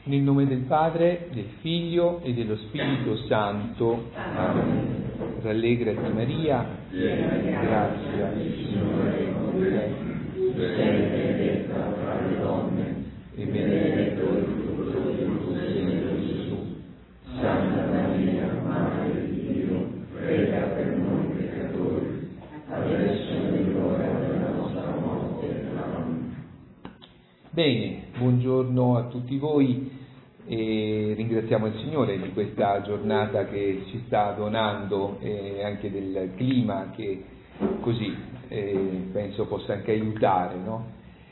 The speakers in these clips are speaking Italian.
Nel nome del Padre, del Figlio e dello Spirito Santo. Amen. Rallegrati Maria, piena di grazia, il Signore è con te. Tu sei benedetta fra le donne, e benedetto è il frutto del tuo seno, Gesù. Santa Maria, Madre di Dio, prega per noi peccatori, adesso è l'ora della nostra morte. Amen. Bene, buongiorno a tutti voi e ringraziamo il Signore di questa giornata che ci sta donando e anche del clima che così penso possa anche aiutare, no?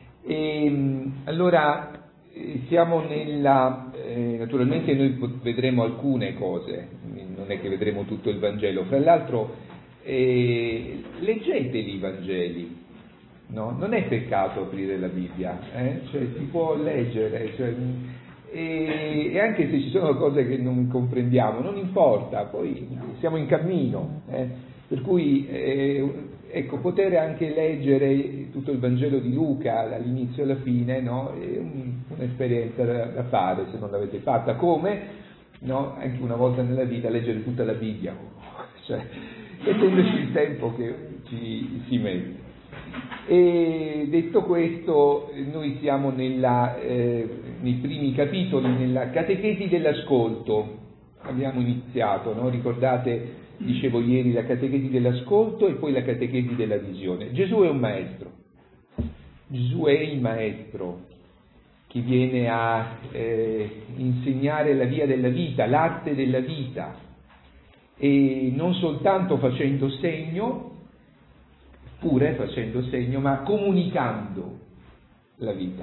Allora siamo naturalmente noi vedremo alcune cose, non è che vedremo tutto il Vangelo, fra l'altro leggeteli i Vangeli. No? Non è peccato aprire la Bibbia, cioè, si può leggere, cioè, e anche se ci sono cose che non comprendiamo, non importa, poi siamo in cammino, per cui ecco, poter anche leggere tutto il Vangelo di Luca dall'inizio alla fine, no? È un'esperienza da fare se non l'avete fatta, come no? Anche una volta nella vita leggere tutta la Bibbia, cioè, mettendoci il tempo che si mette. E detto questo, noi siamo nei primi capitoli, nella catechesi dell'ascolto, abbiamo iniziato, no? Ricordate, dicevo ieri, la catechesi dell'ascolto e poi la catechesi della visione. Gesù è un maestro, Gesù è il maestro che viene a insegnare la via della vita, l'arte della vita, e non soltanto facendo segno, ma comunicando la vita.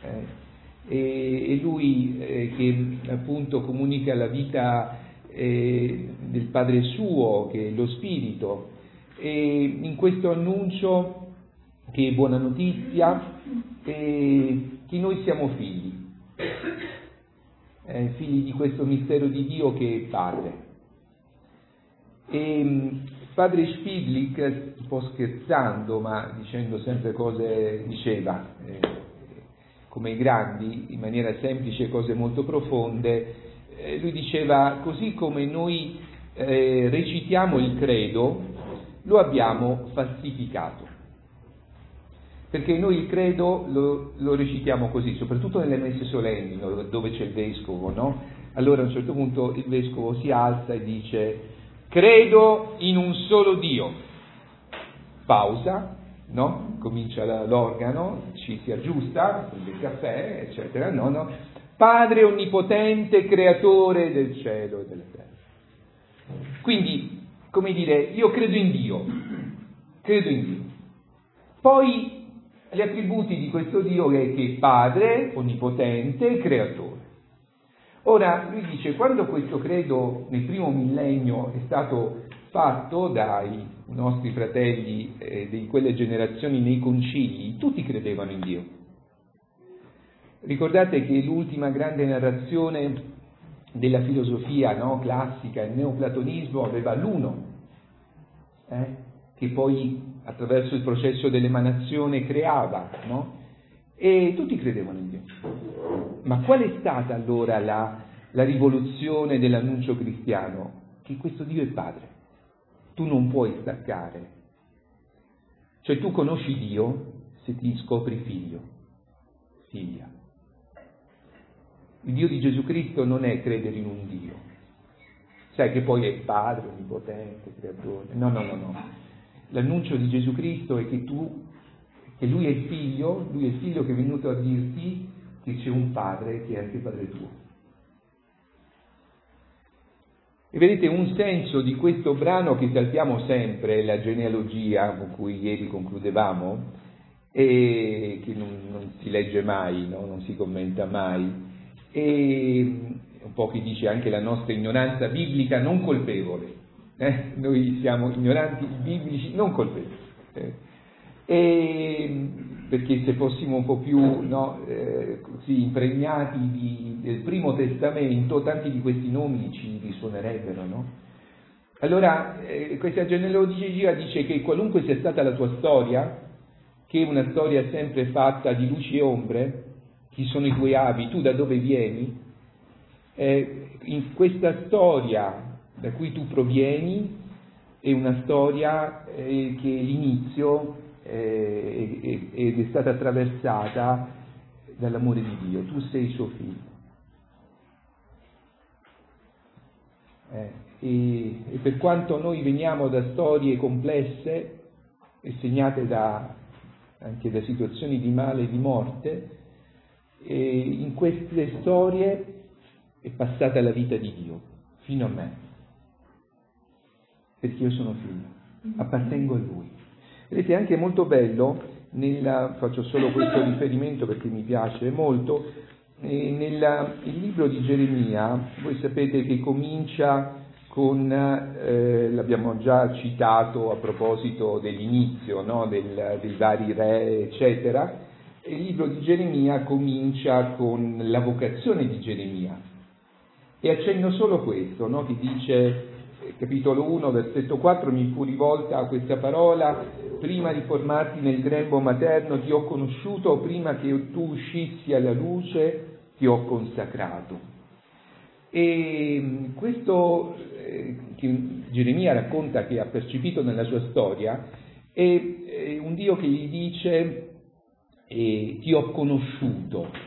E lui che appunto comunica la vita del Padre suo, che è lo Spirito, e in questo annuncio che è buona notizia, che noi siamo figli di questo mistero di Dio che è Padre. E padre Spidlick, un po' scherzando, ma dicendo sempre cose, diceva, come i grandi, in maniera semplice, cose molto profonde, lui diceva, così come noi recitiamo il credo, lo abbiamo falsificato. Perché noi il credo lo recitiamo così, soprattutto nelle messe solenni, dove c'è il vescovo, no? Allora a un certo punto il vescovo si alza e dice: credo in un solo Dio. Pausa, no? Comincia l'organo, ci si aggiusta, prende il caffè, eccetera. No. Padre onnipotente, creatore del cielo e della terra. Quindi, come dire, io credo in Dio. Poi gli attributi di questo Dio è che è Padre, onnipotente, creatore. Ora, lui dice, quando questo credo nel primo millennio è stato fatto dai nostri fratelli di quelle generazioni nei concili, tutti credevano in Dio. Ricordate che l'ultima grande narrazione della filosofia, no, classica, il neoplatonismo, aveva l'uno, che poi attraverso il processo dell'emanazione creava, no? E tutti credevano in Dio. Ma qual è stata allora la rivoluzione dell'annuncio cristiano? Che questo Dio è Padre. Tu non puoi staccare. Cioè tu conosci Dio se ti scopri figlio, figlia. Il Dio di Gesù Cristo non è credere in un Dio. Sai che poi è Padre, onnipotente, creatore. No. L'annuncio di Gesù Cristo è che Lui è il figlio che è venuto a dirti che c'è un Padre che è anche Padre tuo. E vedete, un senso di questo brano che saltiamo sempre, la genealogia con cui ieri concludevamo, e che non si legge mai, no? Non si commenta mai, e un po' che dice anche la nostra ignoranza biblica non colpevole. Noi siamo ignoranti biblici non colpevoli. Perché se fossimo un po' più così impregnati del Primo Testamento, tanti di questi nomi ci risuonerebbero, no? Allora, questa genealogia dice che qualunque sia stata la tua storia, che è una storia sempre fatta di luci e ombre, chi sono i tuoi avi, tu da dove vieni, In questa storia da cui tu provieni è una storia che l'inizio ed è stata attraversata dall'amore di Dio. Tu sei suo figlio. E per quanto noi veniamo da storie complesse e segnate anche da situazioni di male e di morte, in queste storie è passata la vita di Dio fino a me, perché io sono figlio, appartengo a Lui. Vedete, è anche molto bello, faccio solo questo riferimento perché mi piace molto, nel libro di Geremia, voi sapete che comincia con, l'abbiamo già citato a proposito dell'inizio, no? dei vari re, eccetera, e il libro di Geremia comincia con la vocazione di Geremia. E accenno solo questo, no? Che dice, capitolo 1, versetto 4, mi fu rivolta a questa parola: prima di formarti nel grembo materno ti ho conosciuto, prima che tu uscissi alla luce ti ho consacrato. E questo che Geremia racconta, che ha percepito nella sua storia, è un Dio che gli dice ti ho conosciuto.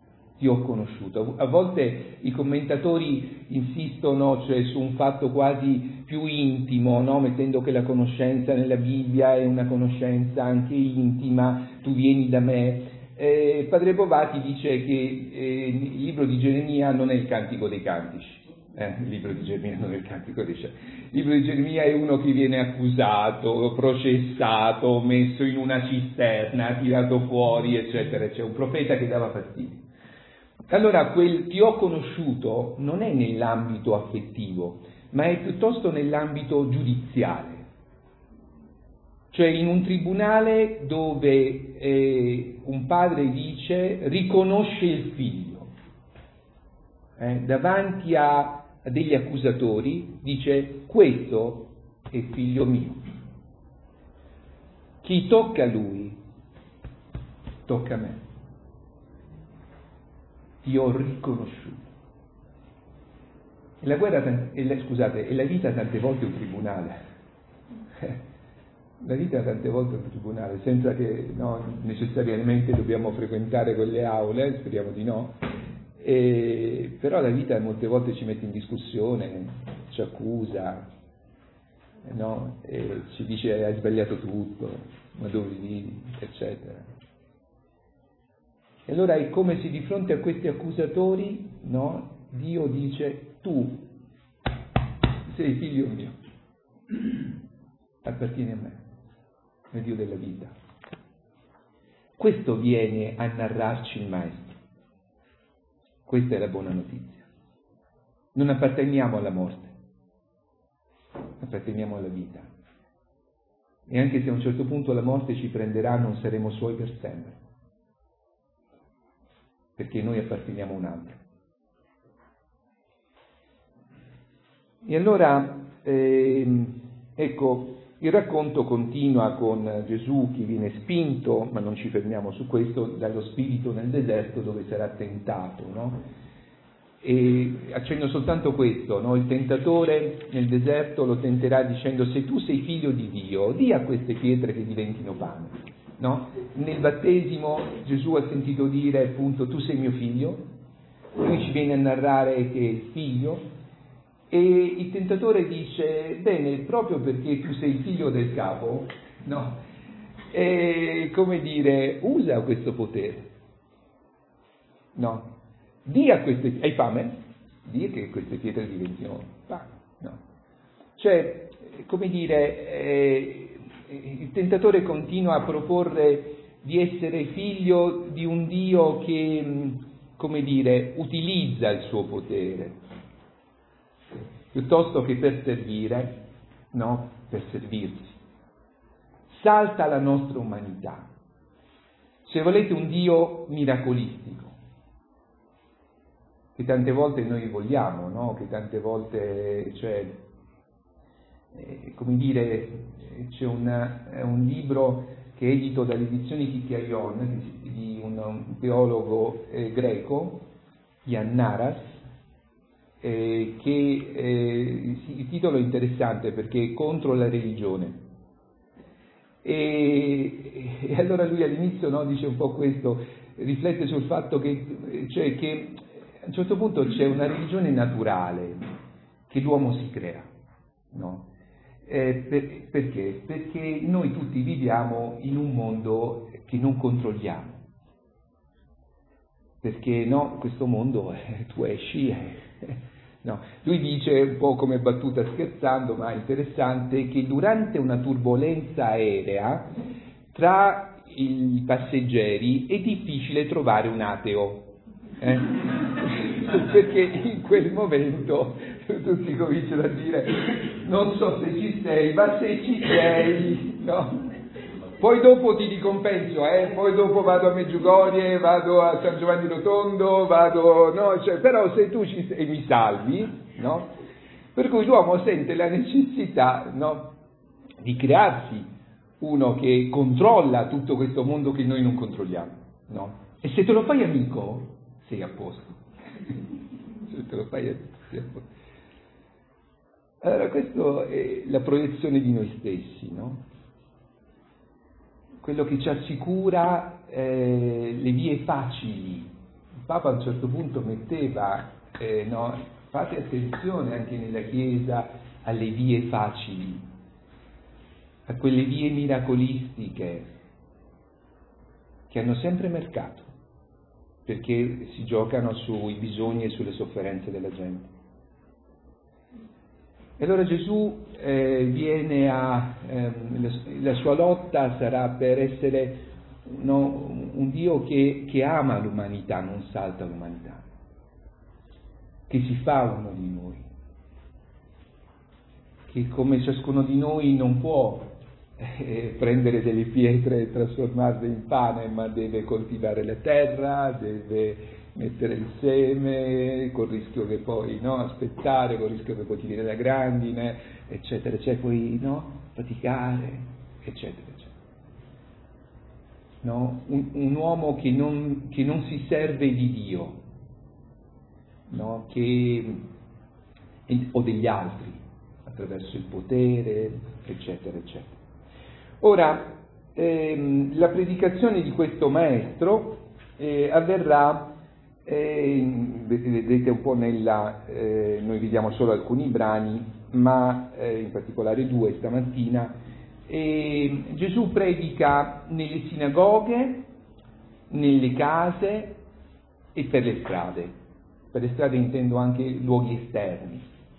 A volte i commentatori insistono, cioè, su un fatto quasi più intimo, no? Mettendo che la conoscenza nella Bibbia è una conoscenza anche intima, tu vieni da me. Padre Bovati dice che il libro di Geremia non è il Cantico dei Cantici. Il libro di Geremia non è il Cantico dei Cantici. Il libro di Geremia è uno che viene accusato, processato, messo in una cisterna, tirato fuori, eccetera. C'è un profeta che dava fastidio. Allora, quel ti ho conosciuto non è nell'ambito affettivo, ma è piuttosto nell'ambito giudiziale. Cioè in un tribunale dove un padre dice, riconosce il figlio, davanti a degli accusatori dice, questo è figlio mio. Chi tocca lui, tocca a me. Ti ho riconosciuto. E la vita tante volte è un tribunale. La vita tante volte è un tribunale, senza che necessariamente dobbiamo frequentare quelle aule, speriamo di no, però la vita molte volte ci mette in discussione, ci accusa, no? Ci dice hai sbagliato tutto, ma dove vivi, eccetera. E allora è come se di fronte a questi accusatori, no, Dio dice tu sei figlio mio, appartieni a me, il Dio della vita. Questo viene a narrarci il Maestro. Questa è la buona notizia. Non apparteniamo alla morte, apparteniamo alla vita. E anche se a un certo punto la morte ci prenderà, non saremo suoi per sempre, perché noi apparteniamo a un altro. E allora, ecco, il racconto continua con Gesù che viene spinto, ma non ci fermiamo su questo, dallo spirito nel deserto dove sarà tentato, no? E accenno soltanto questo, no? Il tentatore nel deserto lo tenterà dicendo: se tu sei figlio di Dio, di a queste pietre che diventino pane, no? Nel battesimo Gesù ha sentito dire appunto tu sei mio figlio, lui ci viene a narrare che è il figlio, e il tentatore dice: bene, proprio perché tu sei il figlio del capo, no? Come dire, usa questo potere, no? Hai fame? Dì che queste pietre diventino pane, no? Cioè, come dire, il tentatore continua a proporre di essere figlio di un Dio che, come dire, utilizza il suo potere, piuttosto che per servire, no? Per servirsi. Salta la nostra umanità. Se volete, un Dio miracolistico, che tante volte noi vogliamo, no? Che tante volte, cioè, come dire, c'è un libro che è edito dalle edizioni Kikaion, di un teologo greco, Yannaras, il titolo è interessante perché è contro la religione. E allora lui all'inizio, no, dice un po' questo, riflette sul fatto che a un certo punto c'è una religione naturale che l'uomo si crea, no? Perché? Perché noi tutti viviamo in un mondo che non controlliamo. Perché no, questo mondo tu esci no. Lui dice un po' come battuta scherzando, ma interessante, che durante una turbolenza aerea tra i passeggeri è difficile trovare un ateo, perché in quel momento tutti cominciano a dire non so se ci sei, ma se ci sei, no? Poi dopo ti ricompenso, poi dopo vado a Medjugorje, vado a San Giovanni Rotondo, però se tu ci sei mi salvi, no? Per cui l'uomo sente la necessità, no, di crearsi uno che controlla tutto questo mondo che noi non controlliamo, no? E se te lo fai amico, sei a posto. Se te lo fai amico, sei a posto. Allora, questa è la proiezione di noi stessi, no? Quello che ci assicura le vie facili. Il Papa a un certo punto metteva, no, fate attenzione anche nella Chiesa alle vie facili, a quelle vie miracolistiche che hanno sempre mercato, perché si giocano sui bisogni e sulle sofferenze della gente. E allora Gesù viene la sua lotta sarà per essere, no, un Dio che ama l'umanità, non salta l'umanità, che si fa uno di noi, che come ciascuno di noi non può prendere delle pietre e trasformarle in pane, ma deve coltivare la terra, deve mettere il seme, col rischio che poi, no, aspettare, col rischio che poi ti viene la grandine, eccetera, poi, no, faticare, eccetera, eccetera. No? Un uomo che non si serve di Dio, no? O degli altri, attraverso il potere, eccetera, eccetera. Ora, la predicazione di questo maestro avverrà, vedete un po' noi vediamo solo alcuni brani, ma in particolare 2 stamattina. Gesù predica nelle sinagoghe, nelle case e per le strade. Per le strade intendo anche luoghi esterni.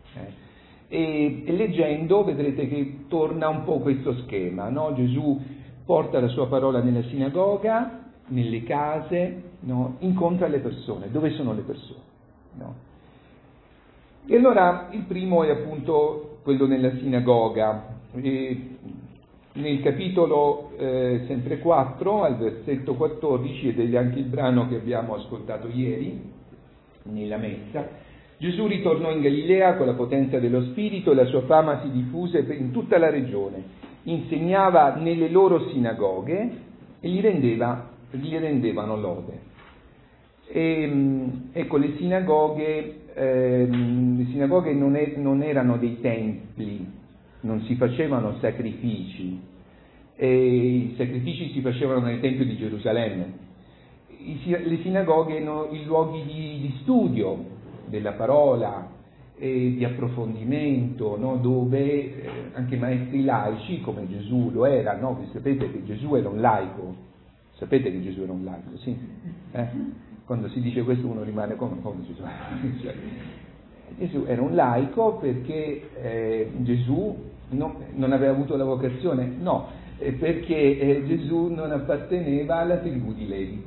E leggendo vedrete che torna un po' questo schema, no? Gesù porta la sua parola nella sinagoga, nelle case, no? Incontra le persone. Dove sono le persone? No? E allora il primo è appunto quello nella sinagoga. Nel capitolo sempre 4, al versetto 14, ed è anche il brano che abbiamo ascoltato ieri nella messa, Gesù ritornò in Galilea con la potenza dello Spirito e la sua fama si diffuse in tutta la regione. Insegnava nelle loro sinagoghe e gli rendevano lode. Ecco, le sinagoghe non erano dei templi, non si facevano sacrifici, i sacrifici si facevano nel Tempio di Gerusalemme. Le sinagoghe erano i luoghi di studio della parola e di approfondimento, no? Dove anche maestri laici, come Gesù lo era, no? Voi sapete che Gesù era un laico, sì? Quando si dice questo uno rimane come Gesù. Gesù era un laico perché Gesù non aveva avuto la vocazione? No, perché Gesù non apparteneva alla tribù di Levi.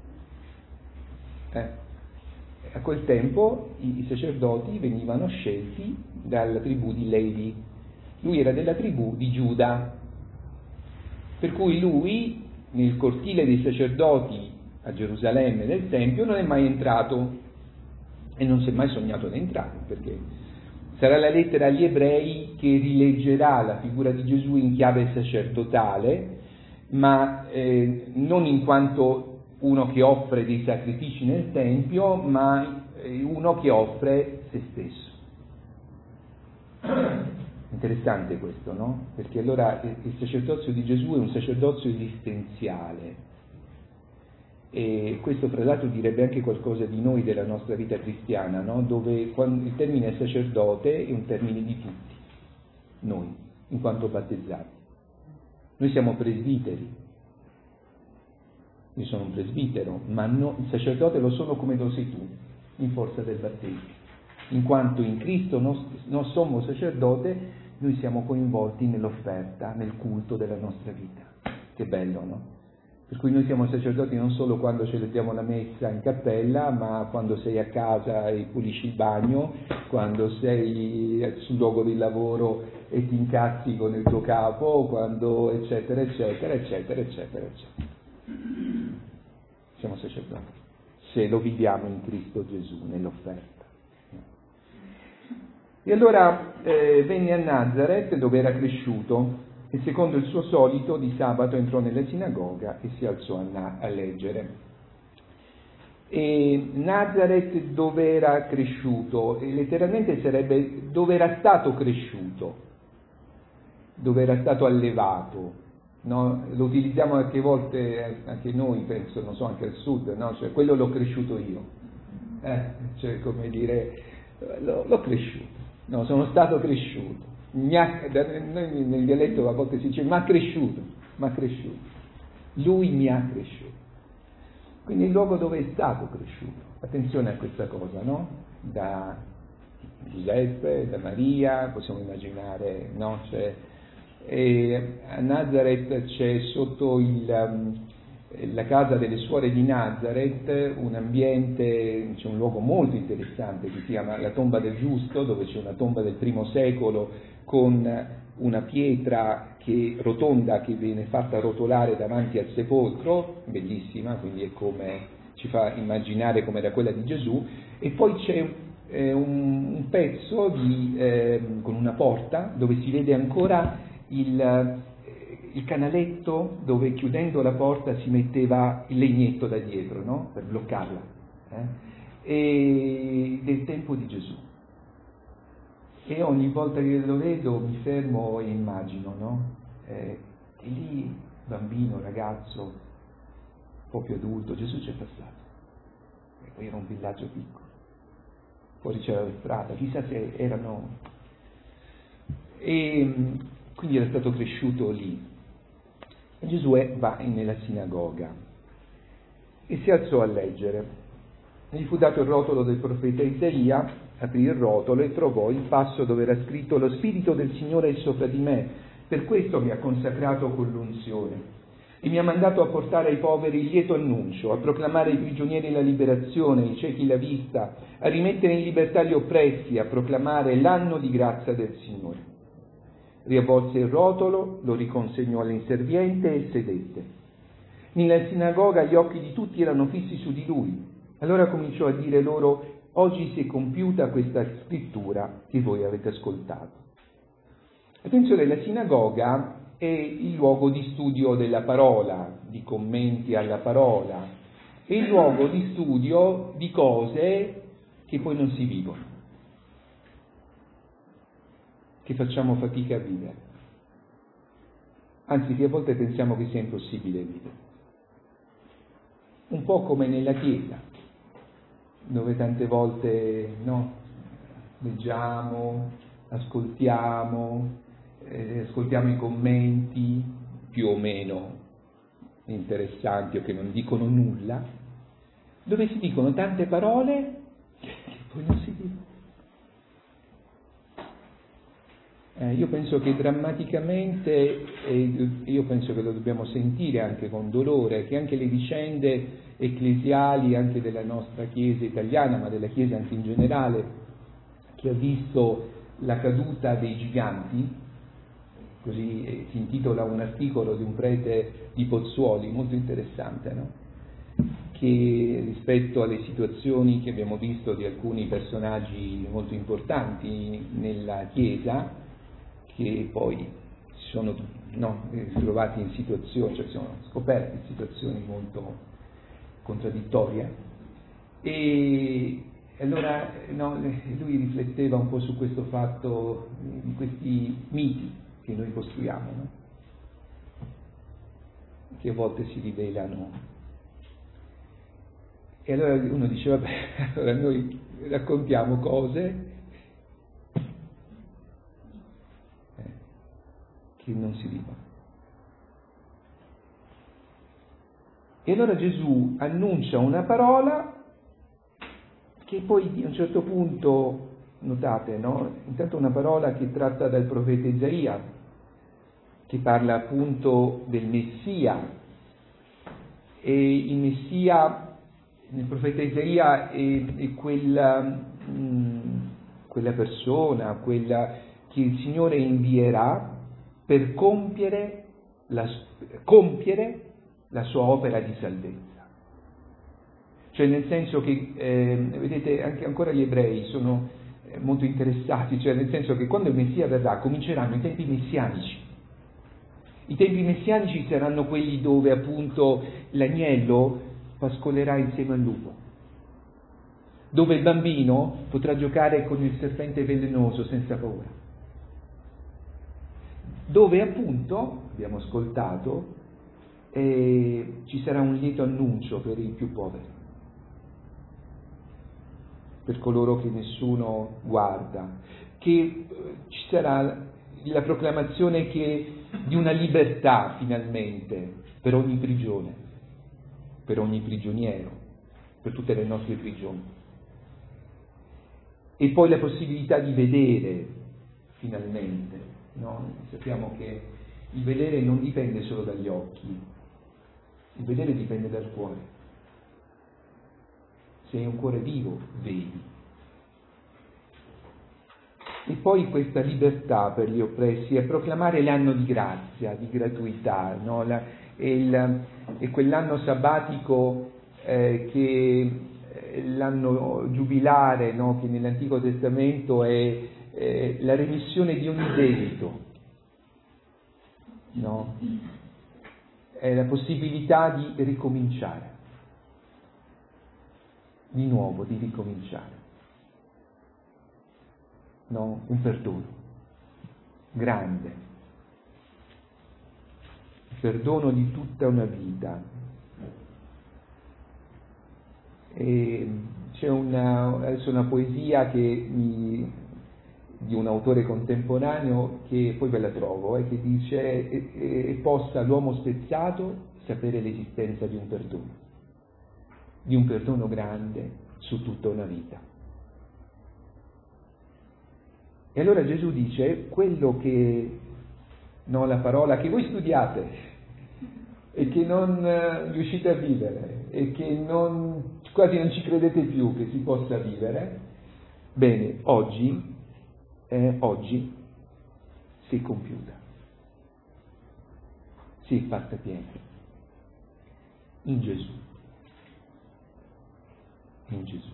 A quel tempo i sacerdoti venivano scelti dalla tribù di Levi. Lui era della tribù di Giuda, per cui lui nel cortile dei sacerdoti a Gerusalemme nel Tempio non è mai entrato e non si è mai sognato di entrare, perché sarà la lettera agli ebrei che rileggerà la figura di Gesù in chiave sacerdotale, ma non in quanto uno che offre dei sacrifici nel Tempio, ma uno che offre se stesso. Interessante questo, no? Perché allora il sacerdozio di Gesù è un sacerdozio esistenziale, e questo tra l'altro direbbe anche qualcosa di noi, della nostra vita cristiana, no? Dove il termine sacerdote è un termine di tutti noi, in quanto battezzati. Noi siamo presbiteri, io sono un presbitero, ma il sacerdote lo sono come lo sei tu, in forza del battesimo. In quanto in Cristo non sommo sacerdote, noi siamo coinvolti nell'offerta, nel culto della nostra vita. Che bello, no? Per cui noi siamo sacerdoti non solo quando celebriamo la messa in cappella, ma quando sei a casa e pulisci il bagno, quando sei sul luogo di lavoro e ti incazzi con il tuo capo, quando eccetera, eccetera, eccetera, eccetera, eccetera. Siamo sacerdoti, se lo viviamo in Cristo Gesù, nell'offerta. E allora venne a Nazaret, dove era cresciuto, e secondo il suo solito di sabato entrò nella sinagoga e si alzò a leggere. E Nazaret, dove era cresciuto, e letteralmente sarebbe dove era stato cresciuto, dove era stato allevato, no? Lo utilizziamo anche volte, anche noi, penso, non so, anche al sud, no? Cioè, quello l'ho cresciuto io, cioè, come dire, l'ho cresciuto, no, sono stato cresciuto. Noi nel dialetto a volte si dice ma cresciuto, lui mi ha cresciuto, quindi il luogo dove è stato cresciuto. Attenzione a questa cosa, no? Da Giuseppe, da Maria, possiamo immaginare, no? A Nazaret c'è sotto la casa delle suore di Nazaret un ambiente, c'è un luogo molto interessante che si chiama la tomba del giusto, dove c'è una tomba del I secolo con una pietra rotonda che viene fatta rotolare davanti al sepolcro, bellissima, quindi è come ci fa immaginare come era quella di Gesù, e poi c'è un pezzo con una porta dove si vede ancora il canaletto dove, chiudendo la porta, si metteva il legnetto da dietro, no? Per bloccarla, e del tempo di Gesù. E ogni volta che lo vedo mi fermo e immagino, no? E lì, bambino, ragazzo, un po' più adulto, Gesù c'è passato. E poi era un villaggio piccolo, fuori c'era la strada, chissà se erano... E quindi era stato cresciuto lì. E Gesù va nella sinagoga e si alzò a leggere. Gli fu dato il rotolo del profeta Isaia, aprì il rotolo e trovò il passo dove era scritto: lo Spirito del Signore è sopra di me, per questo mi ha consacrato con l'unzione e mi ha mandato a portare ai poveri il lieto annuncio, a proclamare ai prigionieri la liberazione, ai ciechi la vista, a rimettere in libertà gli oppressi, a proclamare l'anno di grazia del Signore. Riavvolse il rotolo, lo riconsegnò all'inserviente e sedette. Nella sinagoga gli occhi di tutti erano fissi su di lui. Allora cominciò a dire loro: oggi si è compiuta questa scrittura che voi avete ascoltato. Attenzione, la sinagoga è il luogo di studio della parola, di commenti alla parola, è il luogo di studio di cose che poi non si vivono, che facciamo fatica a vivere, anzi che a volte pensiamo che sia impossibile vivere. Un po' come nella Chiesa, dove tante volte leggiamo, ascoltiamo i commenti più o meno interessanti o che non dicono nulla, dove si dicono tante parole che poi non si dicono. Io penso che drammaticamente, io penso che lo dobbiamo sentire anche con dolore, che anche le vicende ecclesiali, anche della nostra Chiesa italiana, ma della Chiesa anche in generale, che ha visto la caduta dei giganti, così si intitola un articolo di un prete di Pozzuoli, molto interessante, no? Che rispetto alle situazioni che abbiamo visto di alcuni personaggi molto importanti nella Chiesa, che poi si sono trovati in situazioni, cioè si sono scoperti in situazioni molto contraddittorie, e allora lui rifletteva un po' su questo fatto, di questi miti che noi costruiamo, no? Che a volte si rivelano. E allora uno dice, vabbè, allora noi raccontiamo cose che non si vivono. E allora Gesù annuncia una parola che poi a un certo punto, notate, no? Intanto una parola che tratta dal profeta Isaia, che parla appunto del Messia, e il Messia nel profeta Isaia è quella persona, quella che il Signore invierà per compiere la sua opera di salvezza. Cioè nel senso che, vedete, anche ancora gli ebrei sono molto interessati, cioè nel senso che quando il Messia verrà cominceranno i tempi messianici. I tempi messianici saranno quelli dove appunto l'agnello pascolerà insieme al lupo, dove il bambino potrà giocare con il serpente velenoso senza paura, dove appunto, abbiamo ascoltato, ci sarà un lieto annuncio per i più poveri, per coloro che nessuno guarda, che ci sarà la proclamazione di una libertà finalmente per ogni prigione, per ogni prigioniero, per tutte le nostre prigioni. E poi la possibilità di vedere finalmente, no? Sappiamo che il vedere non dipende solo dagli occhi, il vedere dipende dal cuore. Se hai un cuore vivo, vedi. E poi questa libertà per gli oppressi è proclamare l'anno di grazia, di gratuità, no? E quell'anno sabbatico che l'anno giubilare, no? Che nell'Antico Testamento è la remissione di ogni debito, no? È la possibilità di ricominciare, di nuovo, di ricominciare. No? Un perdono grande, perdono di tutta una vita. E c'è adesso una poesia di un autore contemporaneo, che poi ve la trovo, che dice: e possa l'uomo spezzato sapere l'esistenza di un perdono grande su tutta una vita. E allora Gesù dice quello che, no, la parola che voi studiate e che non riuscite a vivere e che quasi non ci credete più che si possa vivere, bene, oggi si è compiuta, si è fatta piena in Gesù. In Gesù.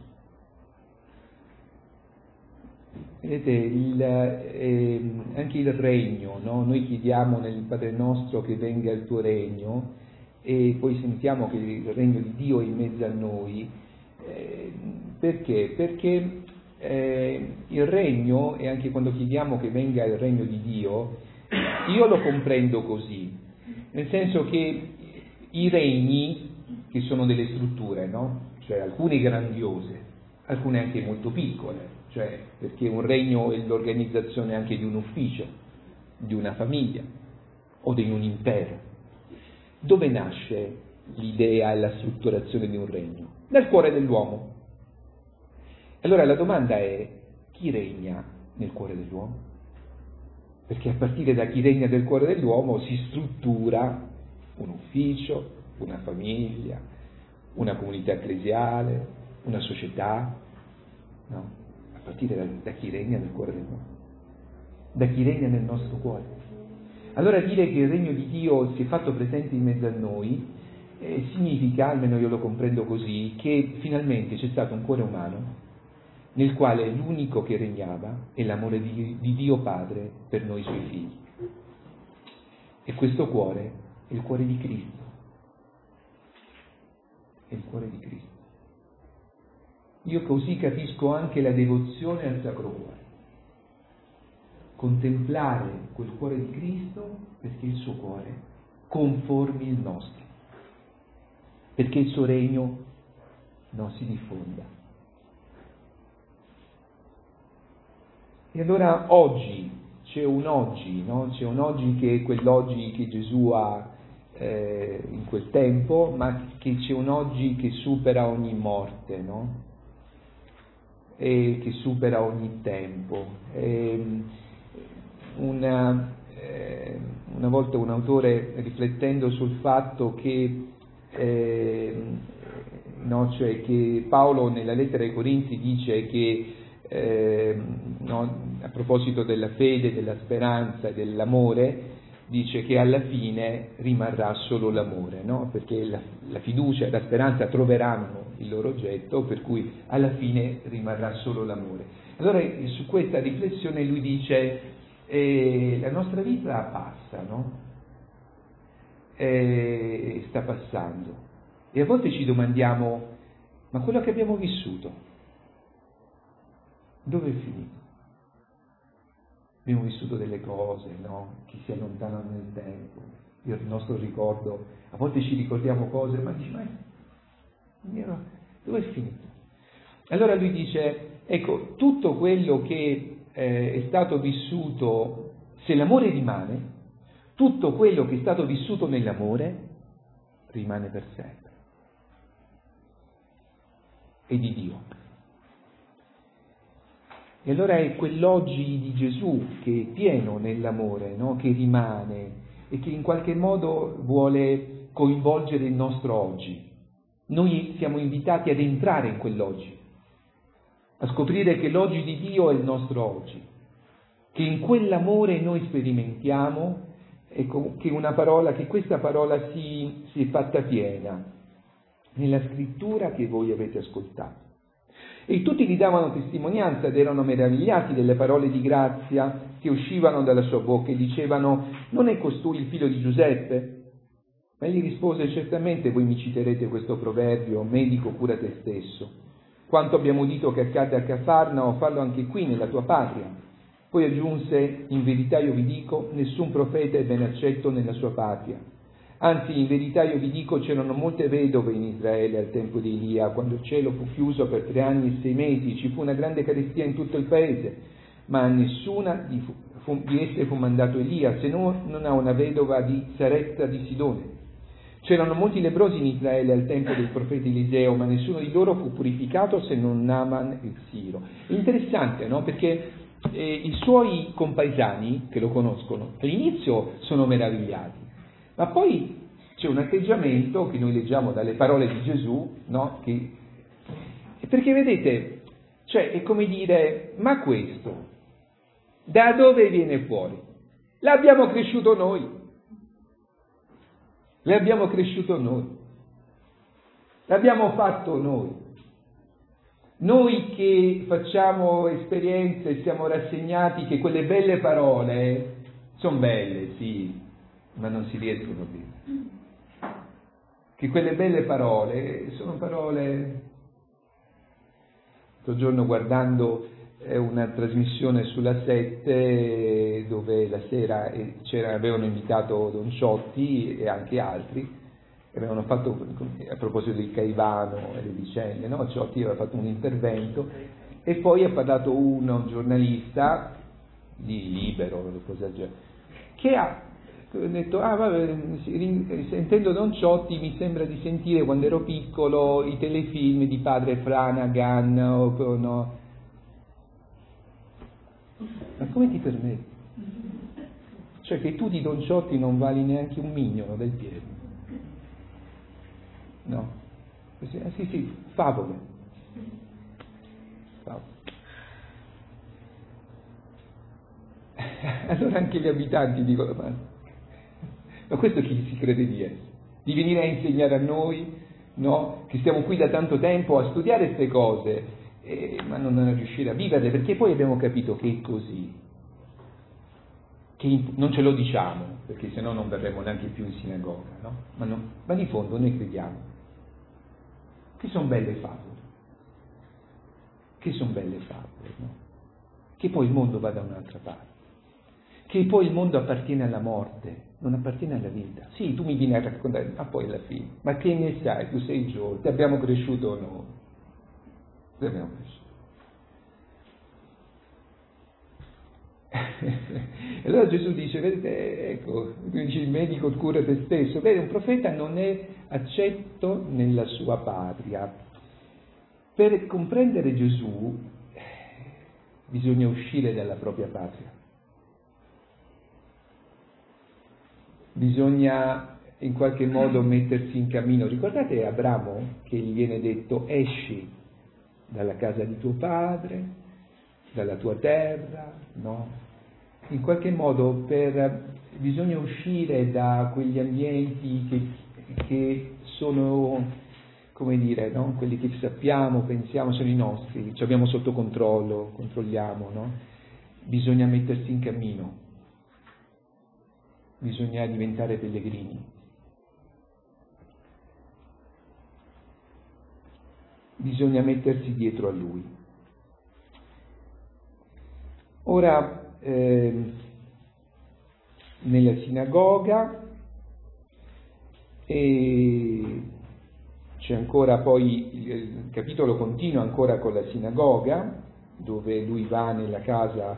Vedete, anche il regno, no? Noi chiediamo nel Padre nostro che venga il tuo regno e poi sentiamo che il regno di Dio è in mezzo a noi. Perché? Perché il regno, e anche quando chiediamo che venga il regno di Dio, io lo comprendo così, nel senso che i regni, che sono delle strutture, no? Cioè alcune grandiose, alcune anche molto piccole, cioè perché un regno è l'organizzazione anche di un ufficio, di una famiglia o di un impero. Dove nasce l'idea e la strutturazione di un regno? Nel cuore dell'uomo. Allora la domanda è: chi regna nel cuore dell'uomo? Perché a partire da chi regna nel cuore dell'uomo si struttura un ufficio, una famiglia, una comunità ecclesiale, una società, no? A partire da chi regna nel cuore dell'uomo, da chi regna nel nostro cuore. Allora dire che il regno di Dio si è fatto presente in mezzo a noi significa, almeno io lo comprendo così, che finalmente c'è stato un cuore umano nel quale l'unico che regnava è l'amore di Dio Padre per noi suoi figli. E questo cuore è il cuore di Cristo. È il cuore di Cristo. io così capisco anche la devozione al Sacro Cuore. Contemplare quel cuore di Cristo perché il suo cuore conformi il nostro, perché il suo regno non si diffonda. E allora oggi, c'è un oggi, no? C'è un oggi che è quell'oggi che Gesù ha in quel tempo, ma che c'è un oggi che supera ogni morte, no? E che supera ogni tempo. Una volta un autore, riflettendo sul fatto che cioè che Paolo nella lettera ai Corinzi dice che a proposito della fede, della speranza e dell'amore, dice che alla fine rimarrà solo l'amore, no? Perché la fiducia e la speranza troveranno il loro oggetto, per cui alla fine rimarrà solo l'amore. Allora su questa riflessione lui dice la nostra vita passa, no? Sta passando, e a volte ci domandiamo: ma quello che abbiamo vissuto dove è finito? Abbiamo vissuto delle cose, no? Che si allontanano nel tempo. Io il nostro ricordo, a volte ci ricordiamo cose, ma dici, dove è finito? Allora lui dice, ecco, tutto quello che è stato vissuto, se l'amore rimane, tutto quello che è stato vissuto nell'amore rimane per sempre. È di Dio. E allora è quell'oggi di Gesù che è pieno nell'amore, no? Che rimane e che in qualche modo vuole coinvolgere il nostro oggi. Noi siamo invitati ad entrare in quell'oggi, a scoprire che l'oggi di Dio è il nostro oggi, che in quell'amore noi sperimentiamo che questa parola si è fatta piena nella scrittura che voi avete ascoltato. E tutti gli davano testimonianza ed erano meravigliati delle parole di grazia che uscivano dalla sua bocca e dicevano: non è costui il figlio di Giuseppe? Ma egli rispose: certamente voi mi citerete questo proverbio, medico cura te stesso. Quanto abbiamo udito che accade a Cafarnao, fallo anche qui nella tua patria. Poi aggiunse: in verità io vi dico, nessun profeta è ben accetto nella sua patria. Anzi, in verità io vi dico, c'erano molte vedove in Israele al tempo di Elia, quando il cielo fu chiuso per 3 anni e 6 mesi, ci fu una grande carestia in tutto il paese, ma a nessuna di esse fu mandato Elia, se non a una vedova di Saretta di Sidone. C'erano molti lebbrosi in Israele al tempo del profeta Eliseo, ma nessuno di loro fu purificato se non Naaman il Siro. È interessante, no? Perché i suoi compaesani, che lo conoscono, all'inizio sono meravigliati. Ma poi c'è un atteggiamento che noi leggiamo dalle parole di Gesù, no? Perché vedete, cioè è come dire: ma questo da dove viene fuori? L'abbiamo cresciuto noi, l'abbiamo fatto noi che facciamo esperienze e siamo rassegnati che quelle belle parole sono belle, sì, ma non si riescono a dire. Che quelle belle parole sono parole. L'altro giorno, guardando una trasmissione sulla 7, dove la sera avevano invitato Don Ciotti e anche altri, avevano fatto, a proposito del Caivano e le vicende, no? Ciotti aveva fatto un intervento e poi ha parlato un giornalista di Libero, che ha detto: sentendo Don Ciotti mi sembra di sentire quando ero piccolo i telefilm di padre Flanagan, no? Ma come ti permetti? Cioè che tu di Don Ciotti non vali neanche un mignolo del piede, no? Sì, favole. Allora anche gli abitanti dicono: ma questo chi si crede di essere? Di venire a insegnare a noi, no? Che stiamo qui da tanto tempo a studiare queste cose, ma non a riuscire a viverle, perché poi abbiamo capito che è così, che non ce lo diciamo, perché sennò non verremo neanche più in sinagoga, no? Ma di fondo noi crediamo che sono belle favole. che sono belle favole, no? Che poi il mondo va da un'altra parte, che poi il mondo appartiene alla morte, non appartiene alla vita. Sì, tu mi vieni a raccontare, ma poi alla fine, ma che ne sai, tu sei giovane, ti abbiamo cresciuto o no? Ti abbiamo cresciuto. E allora Gesù dice, vedete, ecco, dice il medico cura te stesso, vede, un profeta non è accetto nella sua patria. Per comprendere Gesù bisogna uscire dalla propria patria, bisogna in qualche modo mettersi in cammino. Ricordate Abramo che gli viene detto esci dalla casa di tuo padre, dalla tua terra, no? In qualche modo bisogna uscire da quegli ambienti che sono, come dire, no? Quelli che sappiamo, pensiamo sono i nostri, ci abbiamo sotto controllo, controlliamo, no? Bisogna mettersi in cammino, bisogna diventare pellegrini. Bisogna mettersi dietro a Lui. Ora, nella sinagoga e c'è ancora poi, il capitolo continua ancora con la sinagoga, dove lui va nella casa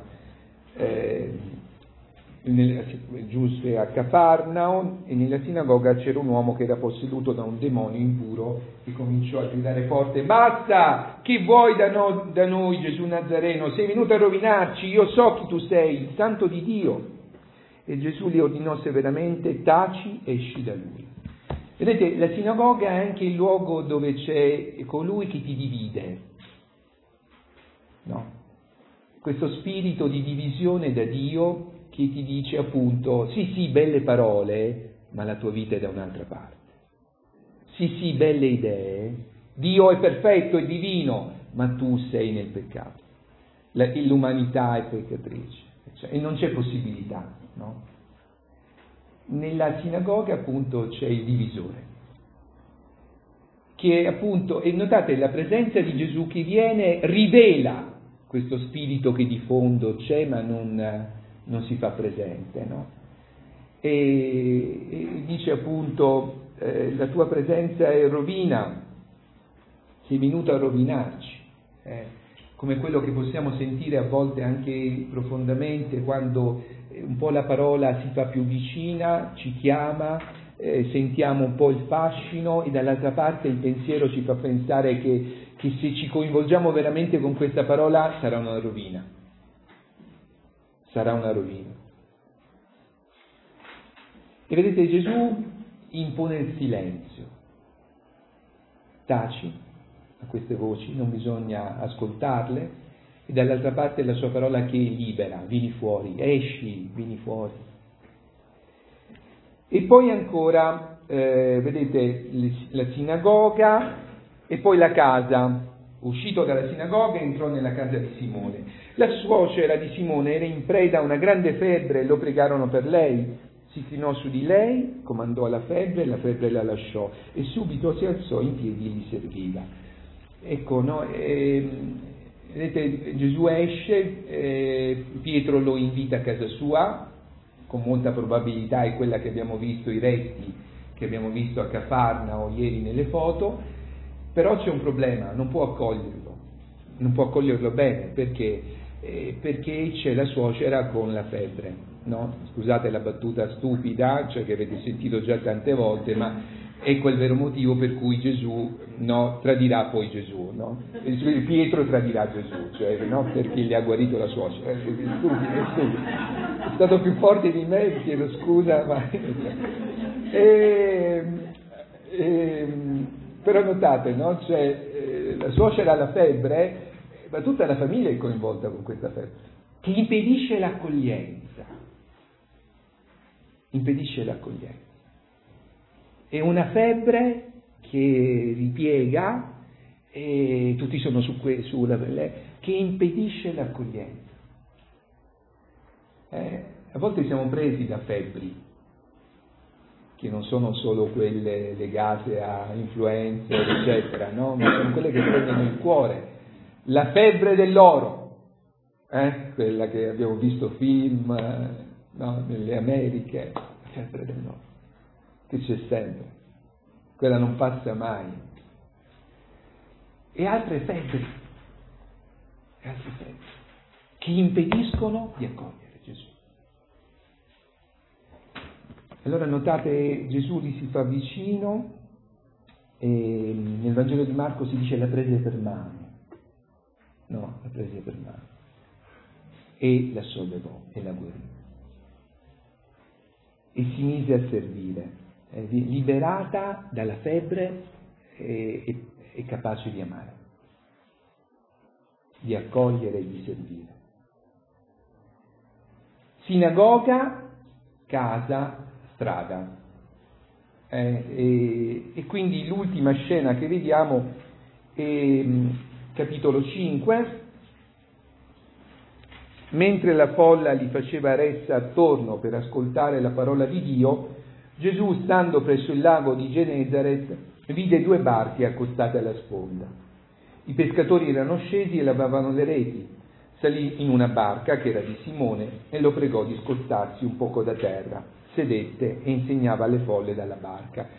giusto a Cafarnao, e nella sinagoga c'era un uomo che era posseduto da un demonio impuro che cominciò a gridare forte: basta, che vuoi da noi Gesù Nazareno? Sei venuto a rovinarci, io so chi tu sei, il santo di Dio. E Gesù gli ordinò severamente: taci, esci da lui. Vedete, la sinagoga è anche il luogo dove c'è colui che ti divide, no? Questo spirito di divisione da Dio che ti dice appunto, sì, belle parole, ma la tua vita è da un'altra parte. Sì, belle idee, Dio è perfetto, è divino, ma tu sei nel peccato. L'umanità è peccatrice, e non c'è possibilità, no? Nella sinagoga appunto c'è il divisore, che appunto, e notate la presenza di Gesù che viene, rivela questo spirito che di fondo c'è ma non si fa presente, no? E dice appunto la tua presenza è rovina, sei venuto a rovinarci, come quello che possiamo sentire a volte anche profondamente quando un po' la parola si fa più vicina, ci chiama, sentiamo un po' il fascino, e dall'altra parte il pensiero ci fa pensare che se ci coinvolgiamo veramente con questa parola sarà una rovina. Sarà una rovina. E vedete, Gesù impone il silenzio. Taci a queste voci, non bisogna ascoltarle, e dall'altra parte la sua parola che libera: vieni fuori, esci, vieni fuori. E poi ancora, vedete, la sinagoga e poi la casa. Uscito dalla sinagoga entrò nella casa di Simone. La suocera di Simone era in preda a una grande febbre e lo pregarono per lei. Si chinò su di lei, comandò alla febbre, e la febbre la lasciò, e subito si alzò in piedi e gli serviva. Ecco, no? Vedete, Gesù esce, Pietro lo invita a casa sua, con molta probabilità è quella che abbiamo visto, i resti che abbiamo visto a Cafarnao ieri nelle foto. Però c'è un problema, non può accoglierlo bene, perché c'è la suocera con la febbre, no? Scusate la battuta stupida, cioè che avete sentito già tante volte, ma è quel vero motivo per cui Gesù, no, tradirà poi Gesù, no? Pietro tradirà Gesù, cioè, no? Perché gli ha guarito la suocera. È stupido. È stato più forte di me, chiedo scusa, ma... Però notate, no? Cioè, la suocera ha la febbre, ma tutta la famiglia è coinvolta con questa febbre, che impedisce l'accoglienza. Impedisce l'accoglienza. È una febbre che ripiega, e tutti sono che impedisce l'accoglienza. A volte siamo presi da febbri, che non sono solo quelle legate a influenze, eccetera, no? Ma sono quelle che prendono il cuore. la febbre dell'oro, quella che abbiamo visto film, no, nelle Americhe, la febbre dell'oro, che c'è sempre, quella non passa mai, e altre febbri, che impediscono di accogliere Gesù. Allora notate, Gesù gli si fa vicino e nel Vangelo di Marco si dice la prese per mano, e la sollevò e la guarì e si mise a servire, liberata dalla febbre e capace di amare, di accogliere e di servire. Sinagoga, casa, strada. E quindi l'ultima scena che vediamo è capitolo 5, mentre la folla gli faceva ressa attorno per ascoltare la parola di Dio, Gesù, stando presso il lago di Genesaret, vide 2 barche accostate alla sponda. I pescatori erano scesi e lavavano le reti. Salì in una barca che era di Simone e lo pregò di scostarsi un poco da terra. Sedette e insegnava alle folle dalla barca.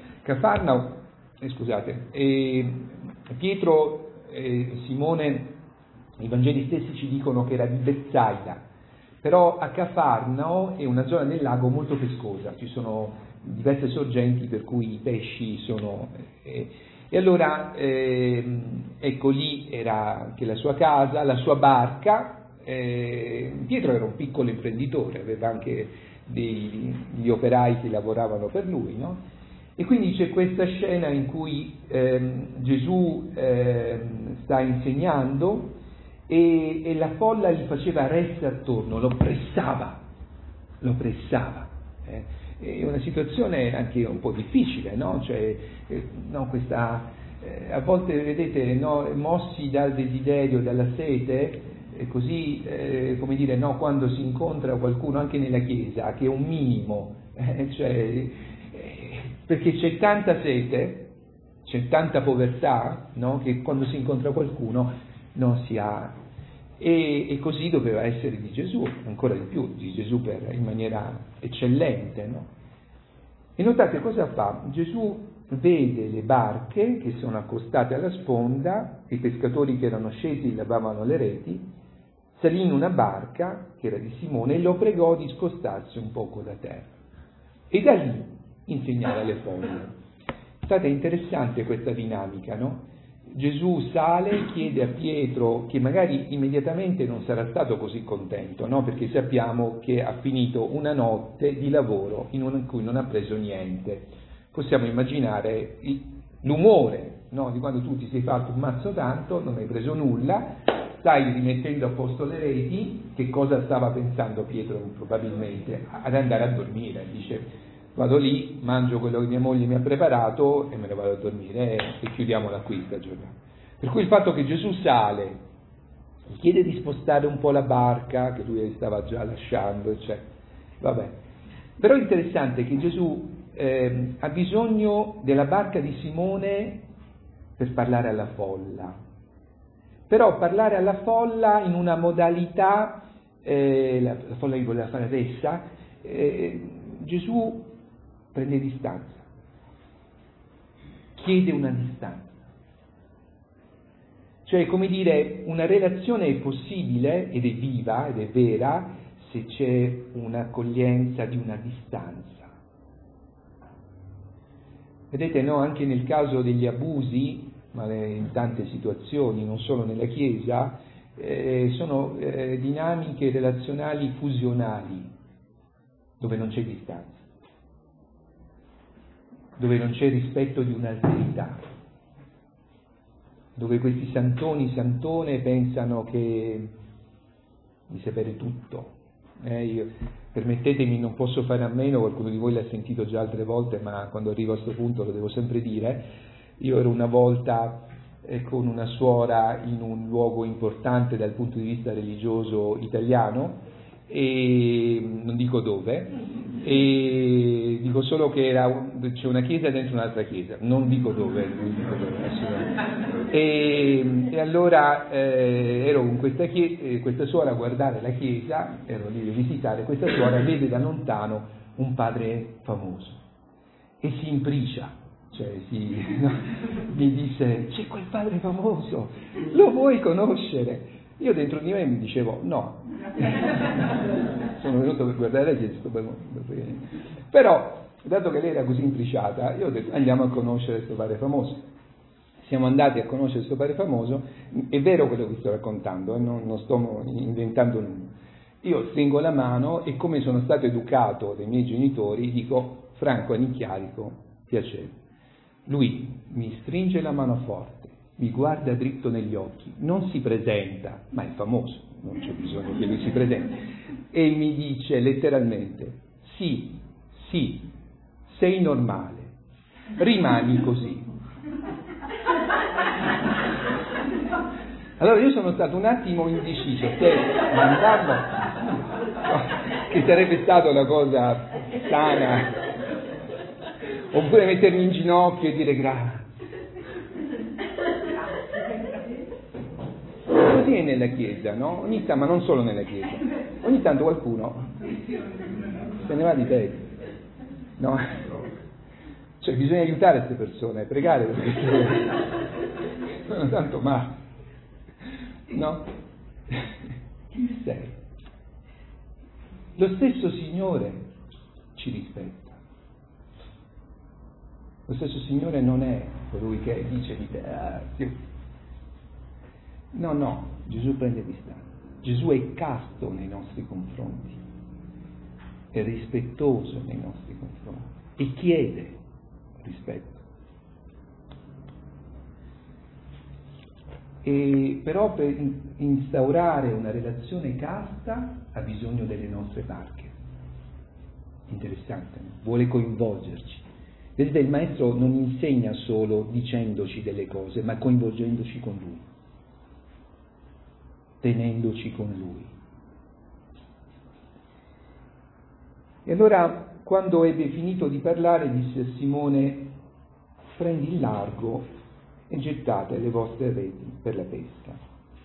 Pietro e Simone, i Vangeli stessi ci dicono che era di Betsaida, però a Cafarnao è una zona del lago molto pescosa, ci sono diverse sorgenti per cui i pesci sono... E allora, ecco, lì era anche la sua casa, la sua barca. Pietro era un piccolo imprenditore, aveva anche degli operai che lavoravano per lui, no? E quindi c'è questa scena in cui Gesù sta insegnando e la folla gli faceva ressa attorno, lo pressava. È una situazione anche un po' difficile, no? Cioè, a volte, vedete, no, mossi dal desiderio, dalla sete, così, come dire, no, quando si incontra qualcuno anche nella Chiesa, che è un minimo, perché c'è tanta sete, c'è tanta povertà, no? Che quando si incontra qualcuno non si ha. E così doveva essere di Gesù, ancora di più, di Gesù in maniera eccellente, no? E notate cosa fa? Gesù vede le barche che sono accostate alla sponda, i pescatori che erano scesi lavavano le reti, salì in una barca, che era di Simone, e lo pregò di scostarsi un poco da terra. E da lì insegnava alle folle. È interessante questa dinamica, no? Gesù sale, chiede a Pietro, che magari immediatamente non sarà stato così contento, no? Perché sappiamo che ha finito una notte di lavoro in cui non ha preso niente. Possiamo immaginare l'umore, no? Di quando tu ti sei fatto un mazzo tanto, non hai preso nulla, stai rimettendo a posto le reti. Che cosa stava pensando Pietro probabilmente? Ad andare a dormire. Dice: vado lì, mangio quello che mia moglie mi ha preparato e me ne vado a dormire e chiudiamola qui sta giornata. Per cui il fatto che Gesù sale, gli chiede di spostare un po' la barca, che lui stava già lasciando, eccetera. Vabbè. Però è interessante che Gesù ha bisogno della barca di Simone per parlare alla folla. Però parlare alla folla in una modalità, la folla che voleva fare ressa, Gesù prende distanza, chiede una distanza. Cioè, come dire, una relazione è possibile ed è viva ed è vera se c'è un'accoglienza di una distanza. Vedete, no, anche nel caso degli abusi, ma in tante situazioni, non solo nella Chiesa, sono dinamiche relazionali fusionali, dove non c'è distanza, dove non c'è rispetto di un'alterità, dove questi santone pensano di sapere tutto. Permettetemi, non posso fare a meno, qualcuno di voi l'ha sentito già altre volte, ma quando arrivo a questo punto lo devo sempre dire. Io ero una volta con una suora in un luogo importante dal punto di vista religioso italiano e non dico dove, e dico solo che c'è una chiesa dentro un'altra chiesa, non dico dove, assolutamente. E allora ero con questa suora a guardare la chiesa, ero lì a visitare, questa suora vede da lontano un padre famoso e si impricia, cioè mi disse: c'è quel padre famoso, lo vuoi conoscere? Io dentro di me mi dicevo no. Sono venuto per guardare la chiesa, però dato che lei era così impriciata, io ho detto andiamo a conoscere questo padre famoso. Siamo andati a conoscere questo padre famoso, è vero quello che sto raccontando, non sto inventando nulla. Io stringo la mano e, come sono stato educato dai miei genitori, dico: Franco Anicchiarico, piacere. Lui mi stringe la mano forte, mi guarda dritto negli occhi, non si presenta, ma è famoso, non c'è bisogno che lui si presenti, e mi dice letteralmente: sì, sei normale, rimani così. Allora io sono stato un attimo indeciso se mandarlo, che sarebbe stata una cosa sana, oppure mettermi in ginocchio e dire grazie. Così è nella Chiesa, no? Ma non solo nella Chiesa, ogni tanto qualcuno se ne va di testa, no? Cioè bisogna aiutare queste persone, pregare perché sono tanto male, no? Chi sei? Lo stesso Signore ci rispetta. Lo stesso Signore non è colui che dice di te, no, Gesù prende distanza. Gesù è casto nei nostri confronti, è rispettoso nei nostri confronti e chiede rispetto. E però per instaurare una relazione casta ha bisogno delle nostre barche. Interessante, no? Vuole coinvolgerci. Vedete, il Maestro non insegna solo dicendoci delle cose, ma coinvolgendoci con Lui, tenendoci con Lui. E allora, quando ebbe finito di parlare, disse a Simone: prendi il largo e gettate le vostre reti per la pesca.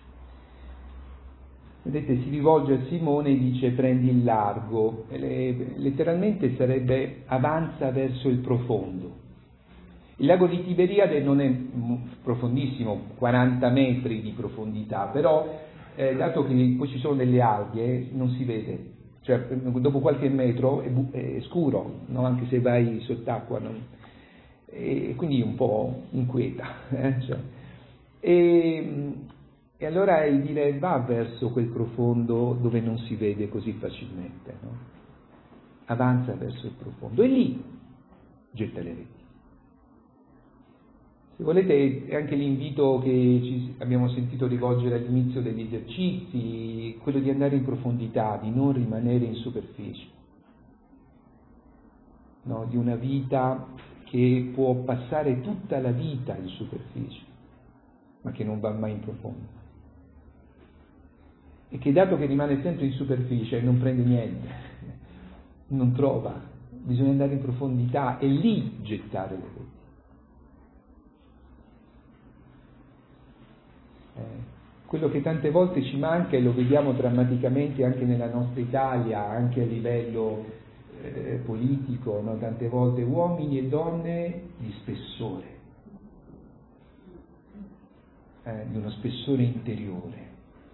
Vedete, si rivolge a Simone e dice: prendi il largo, letteralmente sarebbe avanza verso il profondo. Il lago di Tiberiade non è profondissimo, 40 metri di profondità, però dato che poi ci sono delle alghe non si vede, cioè dopo qualche metro è scuro, no? Anche se vai sott'acqua, no? E quindi un po' inquieta. Cioè. E allora il dire va verso quel profondo dove non si vede così facilmente, no? Avanza verso il profondo e lì getta le reti. Se volete, è anche l'invito che ci abbiamo sentito rivolgere all'inizio degli esercizi, quello di andare in profondità, di non rimanere in superficie, no? Di una vita che può passare tutta la vita in superficie, ma che non va mai in profondo. E che dato che rimane sempre in superficie non prende niente, non trova, bisogna andare in profondità e lì gettare le reti. Quello che tante volte ci manca, e lo vediamo drammaticamente anche nella nostra Italia, anche a livello politico, no? Tante volte uomini e donne di spessore, di uno spessore interiore.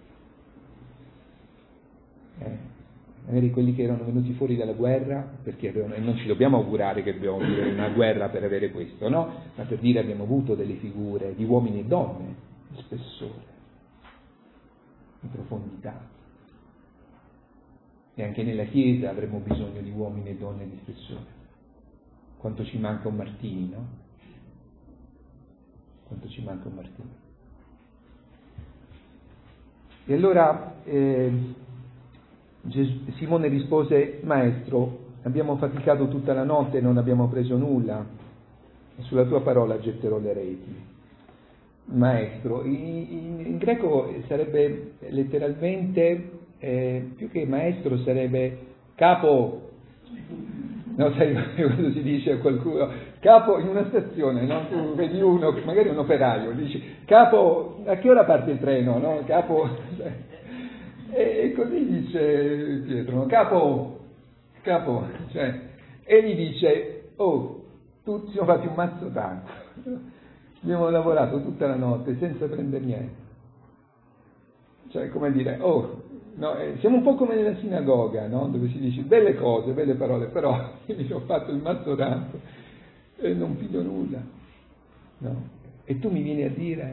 Magari quelli che erano venuti fuori dalla guerra, perché e non ci dobbiamo augurare che abbiamo avuto una guerra per avere questo, no? Ma per dire abbiamo avuto delle figure di uomini e donne di spessore, di profondità. E anche nella Chiesa avremo bisogno di uomini e donne di spessore. Quanto ci manca un Martini, no? Quanto ci manca un Martini. E allora Simone rispose: Maestro, abbiamo faticato tutta la notte e non abbiamo preso nulla, e sulla tua parola getterò le reti. Maestro, in greco sarebbe letteralmente più che maestro sarebbe capo. No, sai quando si dice a qualcuno, capo in una stazione, no? Tu vedi uno, magari un operaio, dici, capo, a che ora parte il treno, no? Capo, e così dice Pietro, no? Capo, cioè, e gli dice, oh, tu ci siamo fatti un mazzo tanto, abbiamo lavorato tutta la notte senza prendere niente, cioè, come dire, oh, no, siamo un po' come nella sinagoga, no? Dove si dice belle cose, belle parole, però io mi ho fatto il mazzo tanto e non piglio nulla, no? E tu mi vieni a dire,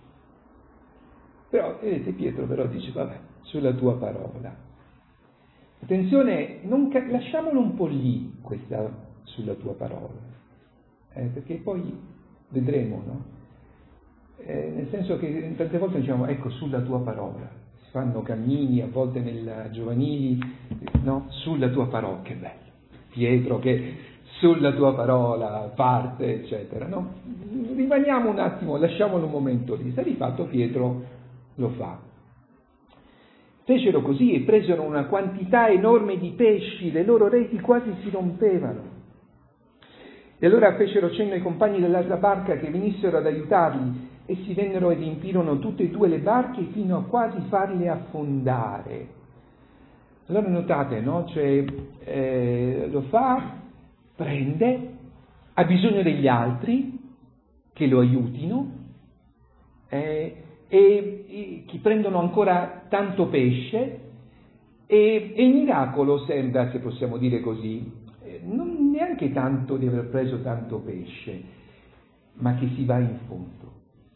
però, vedete, Pietro però dice, vabbè, sulla tua parola. Attenzione, lasciamolo un po' lì, questa sulla tua parola, perché poi vedremo, no? Nel senso che tante volte diciamo, ecco, sulla tua parola. Fanno cammini a volte nel giovanili, no? Sulla tua parola, che bello, Pietro che sulla tua parola parte, eccetera, no? Rimaniamo un attimo, lasciamolo un momento lì. Sta di fatto Pietro lo fa. Fecero così e presero una quantità enorme di pesci, le loro reti quasi si rompevano. E allora fecero cenno ai compagni dell'altra barca che venissero ad aiutarli. Essi vennero e riempirono tutte e due le barche fino a quasi farle affondare. Allora notate, no? Cioè, lo fa, prende, ha bisogno degli altri che lo aiutino e che prendono ancora tanto pesce e il miracolo sembra, se possiamo dire così, non neanche tanto di aver preso tanto pesce, ma che si va in fondo.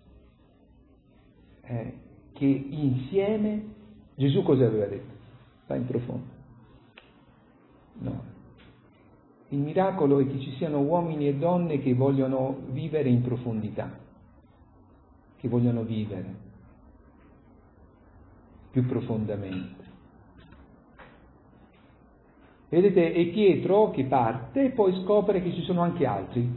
Che insieme Gesù cosa aveva detto? Va in profondo. No. Il miracolo è che ci siano uomini e donne che vogliono vivere in profondità, che vogliono vivere più profondamente. Vedete, è Pietro che parte e poi scopre che ci sono anche altri.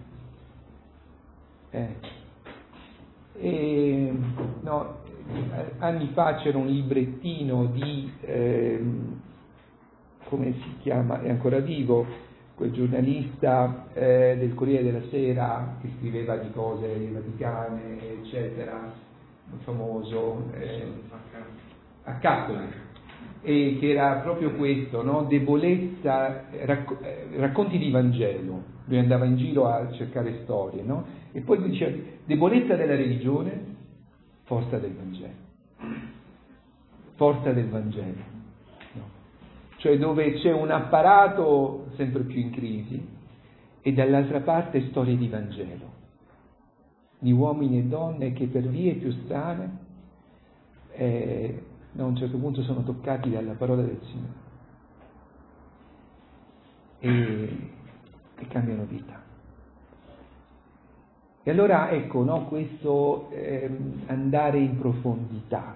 Anni fa c'era un librettino di, come si chiama, è ancora vivo, quel giornalista del Corriere della Sera che scriveva di cose vaticane, eccetera, famoso, Accatoli, e che era proprio questo, no? Debolezza, racconti di Vangelo. Lui andava in giro a cercare storie, no? E poi lui diceva debolezza della religione, forza del Vangelo. Forza del Vangelo, no? Cioè dove c'è un apparato sempre più in crisi e dall'altra parte storie di Vangelo, di uomini e donne che per vie più strane a un certo punto sono toccati dalla parola del Signore e cambiano vita. E allora ecco, no, questo andare in profondità.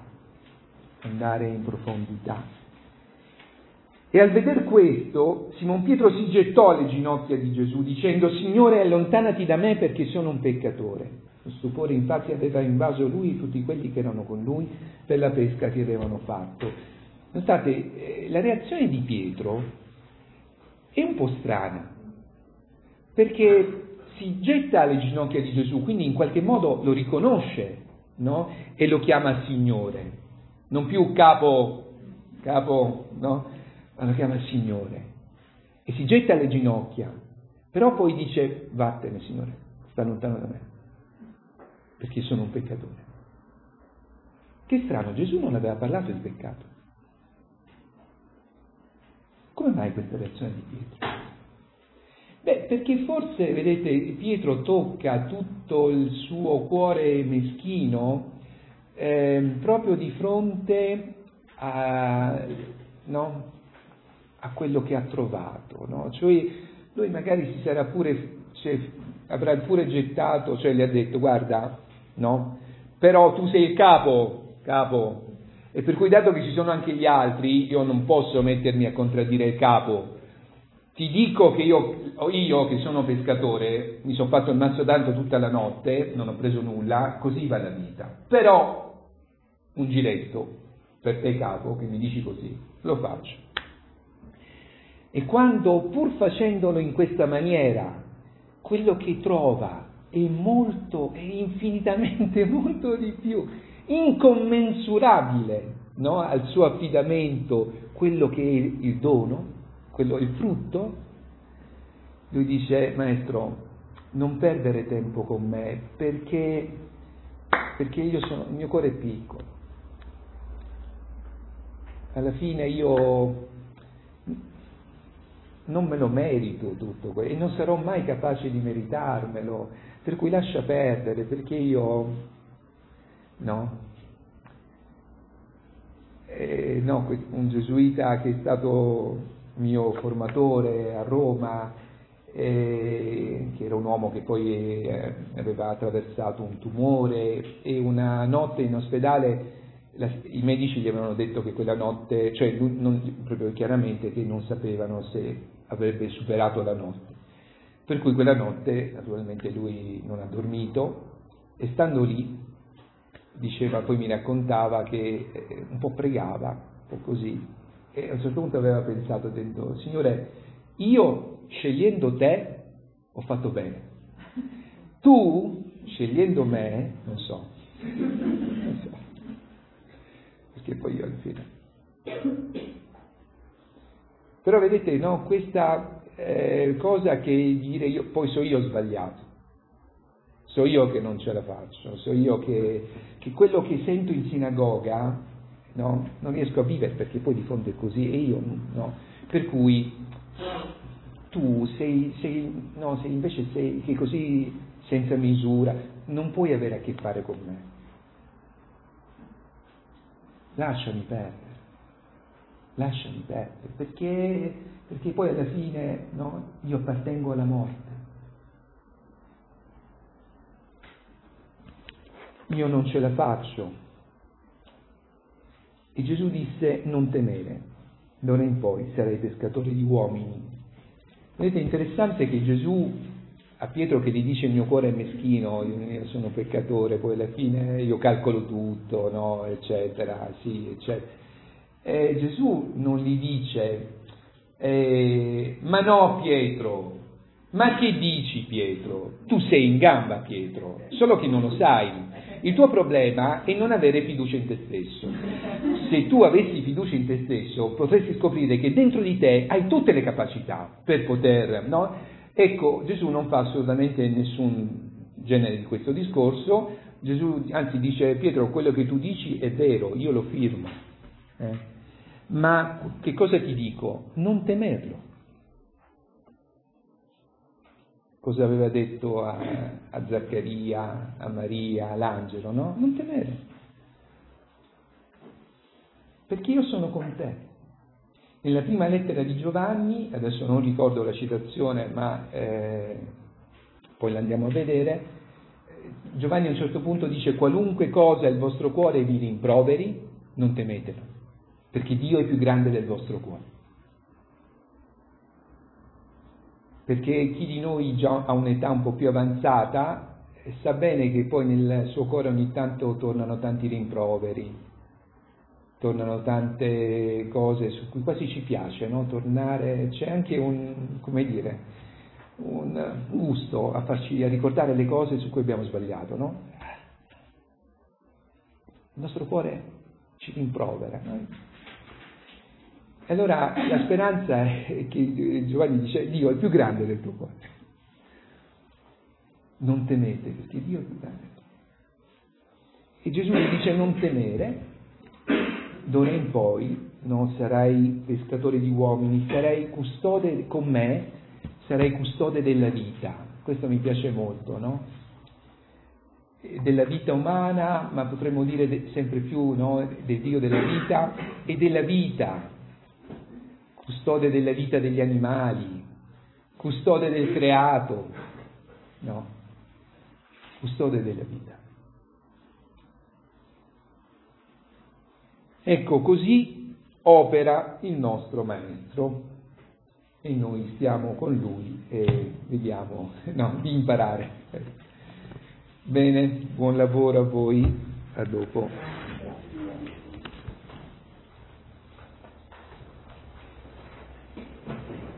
E al veder questo, Simon Pietro si gettò alle ginocchia di Gesù dicendo: Signore, allontanati da me perché sono un peccatore. Lo stupore infatti aveva invaso lui e tutti quelli che erano con lui per la pesca che avevano fatto. Notate, la reazione di Pietro è un po' strana, perché si getta alle ginocchia di Gesù, quindi in qualche modo lo riconosce, no? E lo chiama Signore, non più capo, no? Ma lo chiama Signore. E si getta alle ginocchia, però poi dice: vattene, Signore, sta lontano da me, perché sono un peccatore. Che strano, Gesù non aveva parlato di peccato. Come mai questa reazione di Pietro? Beh, perché forse, vedete, Pietro tocca tutto il suo cuore meschino proprio di fronte a quello che ha trovato, no? Cioè, lui magari si sarà avrà pure gettato, cioè le ha detto: guarda, no? Però tu sei il capo, e per cui dato che ci sono anche gli altri, io non posso mettermi a contraddire il capo. Ti dico che io che sono pescatore, mi sono fatto il mazzo tanto tutta la notte, non ho preso nulla, così va la vita. Però un giretto per te capo, che mi dici così, lo faccio. E quando, pur facendolo in questa maniera, quello che trova è infinitamente molto di più, incommensurabile, no? Al suo affidamento, quello che è il dono, quello il frutto, lui dice: maestro, non perdere tempo con me, perché il mio cuore è piccolo. Alla fine io non me lo merito tutto questo e non sarò mai capace di meritarmelo, per cui lascia perdere, perché io un gesuita che è stato mio formatore a Roma, che era un uomo che poi aveva attraversato un tumore, e una notte in ospedale i medici gli avevano detto che quella notte, cioè proprio chiaramente, che non sapevano se avrebbe superato la notte, per cui quella notte naturalmente lui non ha dormito, e stando lì diceva, poi mi raccontava che un po' pregava, un po' così, e a un certo punto aveva pensato dentro: Signore, io scegliendo te ho fatto bene, tu scegliendo me non so, perché poi io alla fine. Però vedete, no, questa cosa che dire poi so io sbagliato, so io che non ce la faccio, so io che quello che sento in sinagoga, no, non riesco a vivere, perché poi di fondo è così, e io no. Per cui tu sei invece sei così senza misura, non puoi avere a che fare con me. Lasciami perdere, perché poi alla fine, no, io appartengo alla morte. Io non ce la faccio. E Gesù disse: non temere, d'ora in poi sarai pescatore di uomini. Vedete, è interessante che Gesù a Pietro, che gli dice: il mio cuore è meschino, io sono peccatore, poi alla fine io calcolo tutto, no, eccetera, sì, eccetera. Gesù non gli dice: ma no Pietro, ma che dici Pietro? Tu sei in gamba Pietro, solo che non lo sai. Il tuo problema è non avere fiducia in te stesso. Se tu avessi fiducia in te stesso, potresti scoprire che dentro di te hai tutte le capacità per poter, no? Ecco, Gesù non fa assolutamente nessun genere di questo discorso. Gesù anzi dice: Pietro, quello che tu dici è vero, io lo firmo. Ma che cosa ti dico? Non temerlo. Cosa aveva detto a Zaccaria, a Maria, all'angelo, no? Non temere, perché io sono con te. Nella prima lettera di Giovanni, adesso non ricordo la citazione, ma poi la andiamo a vedere, Giovanni a un certo punto dice: qualunque cosa il vostro cuore vi rimproveri, non temetelo, perché Dio è più grande del vostro cuore. Perché chi di noi già ha un'età un po' più avanzata sa bene che poi nel suo cuore ogni tanto tornano tanti rimproveri, tornano tante cose su cui quasi ci piace, no? Tornare, c'è anche un gusto a ricordare le cose su cui abbiamo sbagliato, no? Il nostro cuore ci rimprovera, no? Allora la speranza è che Giovanni dice: Dio è il più grande del tuo cuore. Non temete, perché Dio è il più grande. E Gesù gli dice: non temere, d'ora in poi non sarai pescatore di uomini, sarai custode con me, sarai custode della vita. Questo mi piace molto, no? Della vita umana, ma potremmo dire sempre più, no? Del Dio della vita e della vita. Custode della vita degli animali, custode del creato, no? Custode della vita. Ecco, così opera il nostro Maestro e noi stiamo con Lui e vediamo, di imparare. Bene, buon lavoro a voi, a dopo.